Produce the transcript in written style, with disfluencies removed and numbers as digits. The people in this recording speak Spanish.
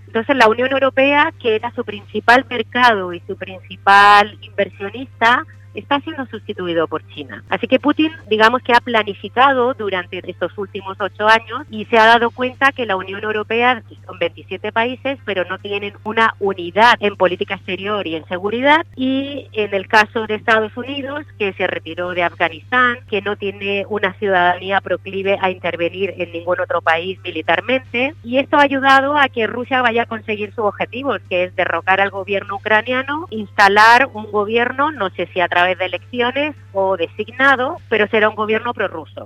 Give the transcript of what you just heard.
Entonces la Unión Europea, que era su principal mercado y su principal inversionista, está siendo sustituido por China. Así que Putin, digamos que ha planificado durante estos últimos 8 años y se ha dado cuenta que la Unión Europea son 27 países, pero no tienen una unidad en política exterior y en seguridad. Y en el caso de Estados Unidos, que se retiró de Afganistán, que no tiene una ciudadanía proclive a intervenir en ningún otro país militarmente. Y esto ha ayudado a que Rusia vaya a conseguir sus objetivos, que es derrocar al gobierno ucraniano, instalar un gobierno, no sé si a través de elecciones o designado, pero será un gobierno prorruso.